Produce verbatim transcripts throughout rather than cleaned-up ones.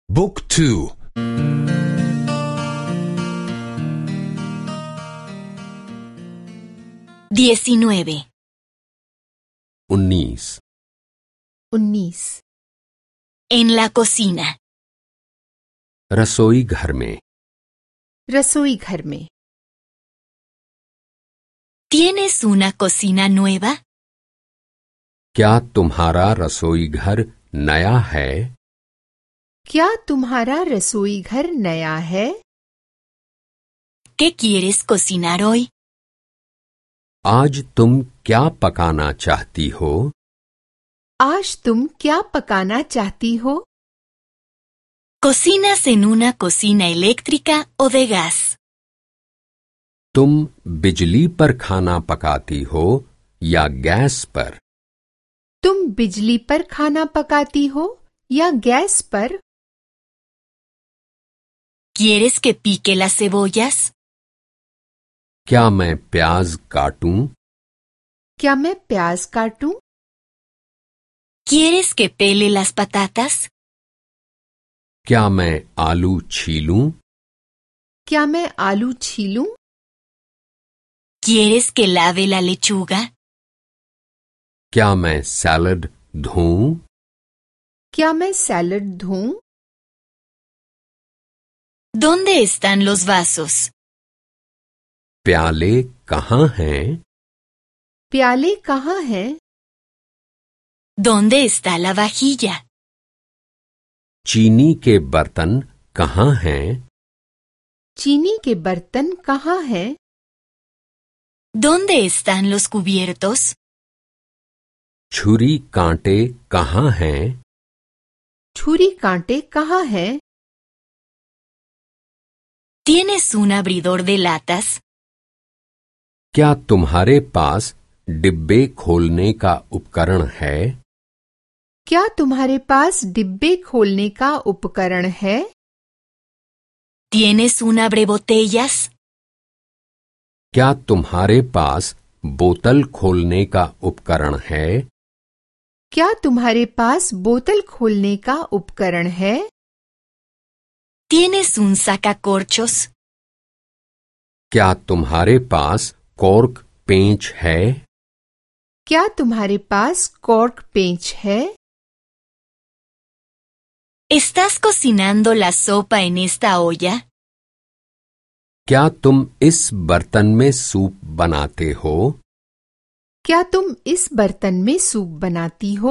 Book two. diecinueve. उन्नीस उन्नीस En la cocina. रसोई घर में रसोई घर में ¿Tienes una cocina nueva? क्या तुम्हारा रसोई घर नया है? क्या तुम्हारा रसोई घर नया है? ¿Qué quieres cocinar hoy? आज तुम क्या पकाना चाहती हो? आज तुम क्या पकाना चाहती हो? ¿Cocinas en una cocina eléctrica o de gas? तुम बिजली पर खाना पकाती हो या गैस पर? तुम बिजली पर खाना पकाती हो या गैस पर? ¿Quieres que pique las cebollas? क्या मैं प्याज काटूं? क्या मैं प्याज काटूं? ¿Quieres que pele las patatas? क्या मैं आलू छीलूं? क्या मैं आलू छीलूं? ¿Quieres que lave la lechuga? क्या मैं सैलड धोऊं? क्या मैं salad धोऊं? ¿Dónde están los vasos? प्याले कहाँ हैं? प्याले कहाँ हैं? ¿Dónde está la vajilla? चीनी के बर्तन कहाँ हैं? चीनी के बर्तन कहाँ हैं? ¿Dónde están los cubiertos? छुरी कांटे कहाँ हैं? छुरी कांटे कहाँ हैं? ¿Tienes un abridor de latas? क्या तुम्हारे पास डिब्बे खोलने का उपकरण है? क्या तुम्हारे पास डिब्बे खोलने का उपकरण है? ¿Tienes un abrebotellas? क्या तुम्हारे पास बोतल खोलने का उपकरण है? क्या तुम्हारे पास बोतल खोलने का उपकरण है? ¿Tienes un sacacorchos? क्या तुम्हारे पास कॉर्क पेंच है? क्या तुम्हारे पास कॉर्क पेंच है? ¿Estás cocinando la sopa en esta olla? क्या तुम इस बर्तन में सूप बनाते हो? क्या तुम इस बर्तन में सूप बनाती हो?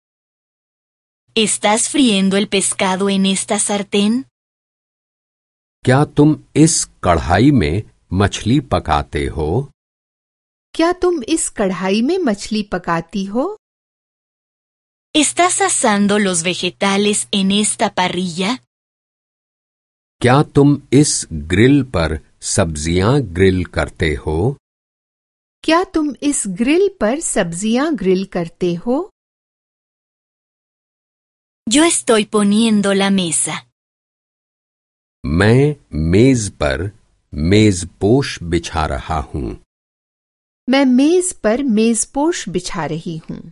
¿Estás friendo el pescado en esta sartén? क्या तुम इस कढ़ाई में मछली पकाते हो? क्या तुम इस कढ़ाई में मछली पकाती हो? ¿Estás asando los vegetales en esta parrilla? क्या तुम इस ग्रिल पर सब्जियां ग्रिल करते हो? क्या तुम इस ग्रिल पर सब्जियां ग्रिल करते हो? Yo estoy poniendo la mesa. मैं मेज पर मेजपोश बिछा रहा हूँ। मैं मेज पर मेजपोश बिछा रही हूँ।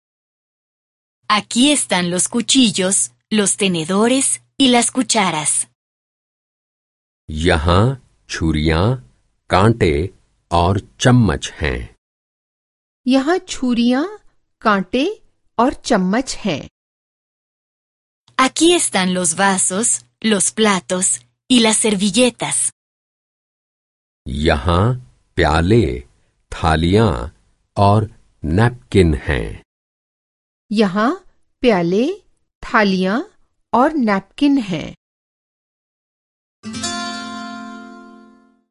Aquí están los cuchillos, los tenedores y las cucharas. यहाँ छुरियां, कांटे और चम्मच हैं। यहाँ छुरियां, कांटे और चम्मच हैं। Aquí están los vasos, los platos y las servilletas. यहाँ प्याले, थालियां और नैपकिन हैं। यहाँ प्याले, थालियां और नैपकिन हैं।